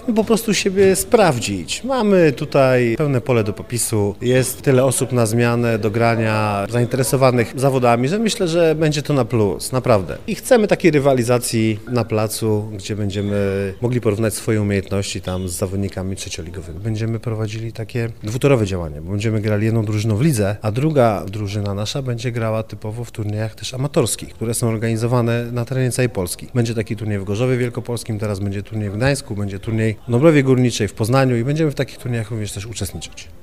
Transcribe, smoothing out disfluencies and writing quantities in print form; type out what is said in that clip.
po prostu siebie sprawdzić. Mamy tutaj pełne pole do popisu, jest tyle osób na zmianę, do grania, zainteresowanych zawodami, że myślę, że będzie to na plus, naprawdę. I chcemy takiej rywalizacji na placu, gdzie będziemy mogli porównać swoje umiejętności tam z zawodnikami trzecioligowymi. Będziemy prowadzili takie dwutorowe działania, bo będziemy grali jedną drużyną w lidze, a druga drużyna nasza będzie grała typowo w turniejach też amatorskich, które są organizowane na terenie całej Polski. Będzie taki turniej w Gorzowie Wielkopolskim, teraz będzie turniej w Gdańsku, będzie turniej w Dąbrowie Górniczej, w Poznaniu i będziemy w takich turniejach również też uczestniczyć.